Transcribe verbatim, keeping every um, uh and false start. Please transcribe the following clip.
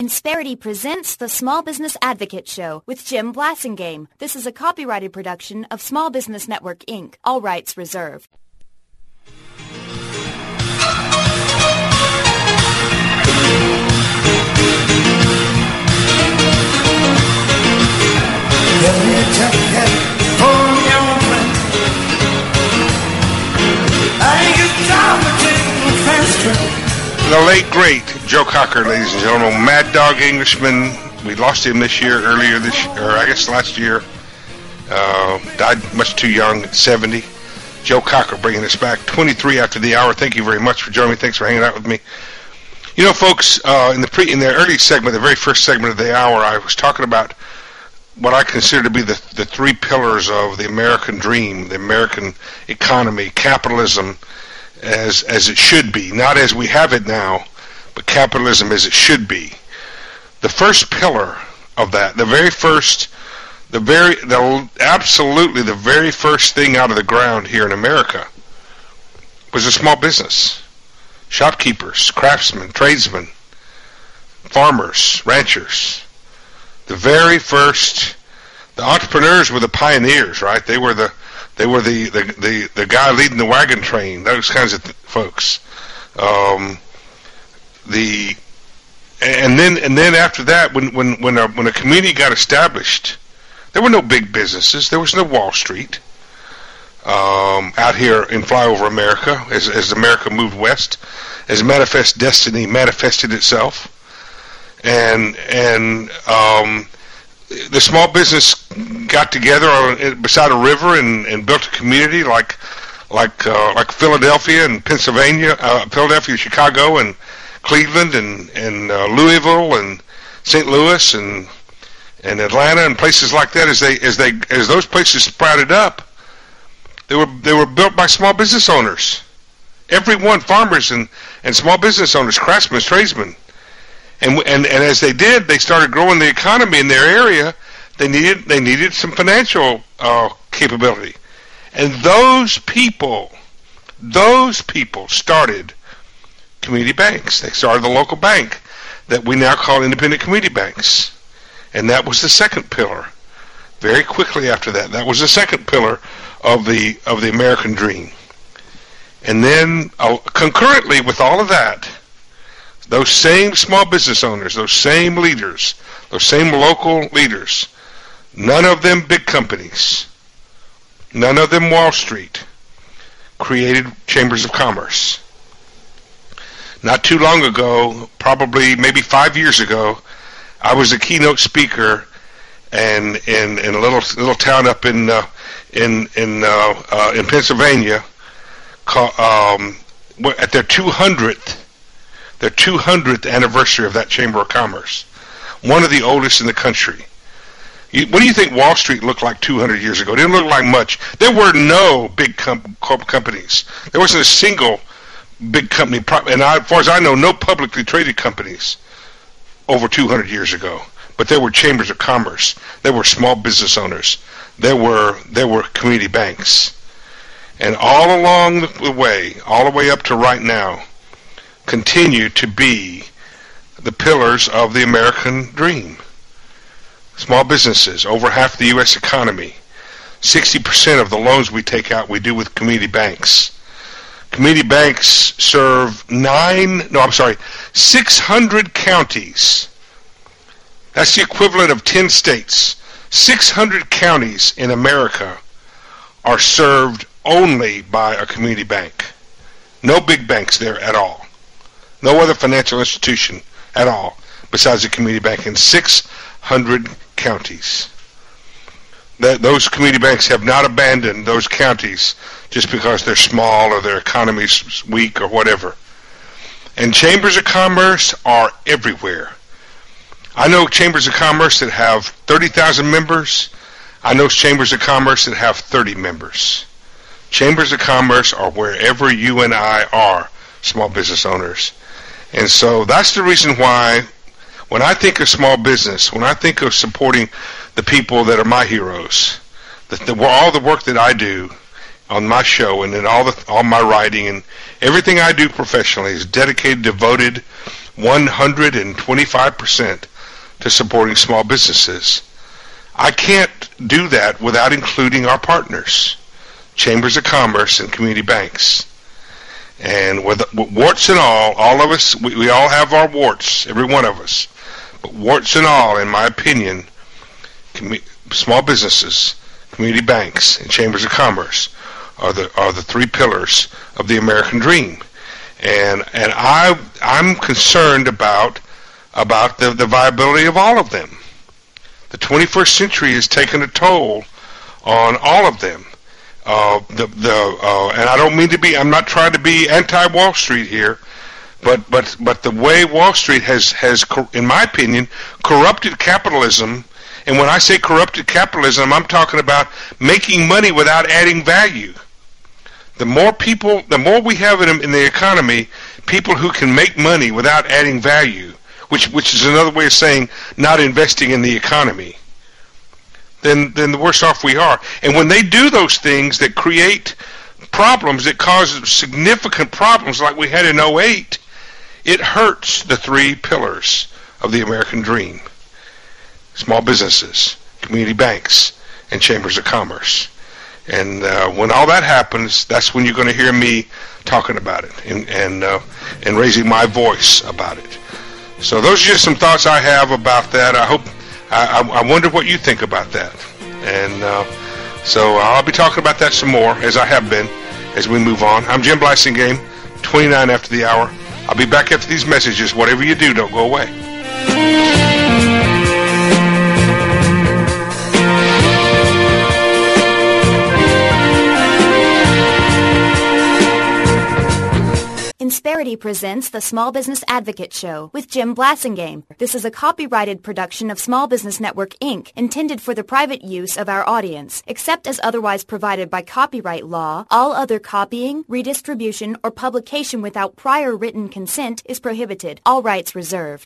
Insperity presents the Small Business Advocate Show with Jim Blasingame. This is a copyrighted production of Small Business Network, Incorporated. All rights reserved. The late, great Joe Cocker, ladies and gentlemen, Mad Dog Englishman. We lost him this year, earlier this year, or I guess last year. Uh, died much too young, at seventy. Joe Cocker bringing us back, twenty-three after the hour. Thank you very much for joining me. Thanks for hanging out with me. You know, folks, uh, in the pre, in the early segment, the very first segment of the hour, I was talking about what I consider to be the, the three pillars of the American dream, the American economy, capitalism, as as it should be, not as we have it now, but capitalism as it should be. The first pillar of that, the very first, the very, the absolutely the very first thing out of the ground here in America was a small business. Shopkeepers, craftsmen, tradesmen, farmers, ranchers. The very first, the entrepreneurs were the pioneers, right? They were the They were the, the, the, the guy leading the wagon train, those kinds of th- folks. Um, the and then and then after that, when when when a, when a community got established, there were no big businesses. There was no Wall Street um, out here in flyover America as as America moved west, as Manifest Destiny manifested itself, and and. Um, The small business got together on, beside a river and, and built a community like like uh, like Philadelphia and Pennsylvania, uh, Philadelphia, Chicago, and Cleveland, and and uh, Louisville, and Saint Louis, and and Atlanta, and places like that. As they as they as those places sprouted up, they were they were built by small business owners. Everyone, farmers and, and small business owners, craftsmen, tradesmen. And, and and as they did, they started growing the economy in their area. They needed they needed some financial uh, capability, and those people, those people started community banks. They started the local bank that we now call independent community banks, and that was the second pillar. Very quickly after that, that was the second pillar of the of the American dream. And then uh, concurrently with all of that, those same small business owners, those same leaders, those same local leaders, none of them big companies, none of them Wall Street, created chambers of commerce. Not too long ago, probably maybe five years ago, I was a keynote speaker and in, in a little little town up in uh, in in uh, uh, in Pennsylvania, call, um, at their two hundredth. Their two hundredth anniversary of that Chamber of Commerce, one of the oldest in the country. You, what do you think Wall Street looked like two hundred years ago? It didn't look like much. There were no big com- companies. There wasn't a single big company, and I, as far as I know, no publicly traded companies over two hundred years ago. But there were chambers of commerce. There were small business owners. There were there were community banks, and all along the way, all the way up to right now, continue to be the pillars of the American dream. Small businesses, over half the U S economy. sixty percent of the loans we take out we do with community banks. Community banks serve nine, no, I'm sorry, six hundred counties. That's the equivalent of ten states. six hundred counties in America are served only by a community bank. No big banks there at all. No other financial institution at all besides a community bank in six hundred counties. That those community banks have not abandoned those counties just because they're small or their economy's weak or whatever. And chambers of commerce are everywhere. I know chambers of commerce that have thirty thousand members. I know chambers of commerce that have thirty members. Chambers of commerce are wherever you and I are, small business owners. And so that's the reason why when I think of small business, when I think of supporting the people that are my heroes, the, the, all the work that I do on my show and in all the all my writing and everything I do professionally is dedicated, devoted, one hundred twenty-five percent to supporting small businesses. I can't do that without including our partners, chambers of commerce and community banks. And with, with warts and all, all of us, we, we all have our warts, every one of us. But warts and all, in my opinion, com- small businesses, community banks, and chambers of commerce are the are the three pillars of the American dream. And and I I'm concerned about about the, the viability of all of them. The twenty-first century has taken a toll on all of them. Uh, the the uh, and I don't mean to be. I'm not trying to be anti-Wall Street here, but but but the way Wall Street has has, in my opinion, corrupted capitalism. And when I say corrupted capitalism, I'm talking about making money without adding value. The more people, the more we have in, in the economy, people who can make money without adding value, which which is another way of saying not investing in the economy, then then the worse off we are. And when they do those things that create problems, that cause significant problems like we had in oh eight, it hurts the three pillars of the American dream: small businesses, community banks, and chambers of commerce. And uh, when all that happens, that's when you're going to hear me talking about it and and, uh, and raising my voice about it. So those are just some thoughts I have about that. I hope, I, I wonder what you think about that. And uh, so I'll be talking about that some more, as I have been, as we move on. I'm Jim Blasingame, twenty-nine after the hour. I'll be back after these messages. Whatever you do, don't go away. Insperity presents the Small Business Advocate Show with Jim Blasingame. This is a copyrighted production of Small Business Network, Incorporated, intended for the private use of our audience. Except as otherwise provided by copyright law, all other copying, redistribution, or publication without prior written consent is prohibited. All rights reserved.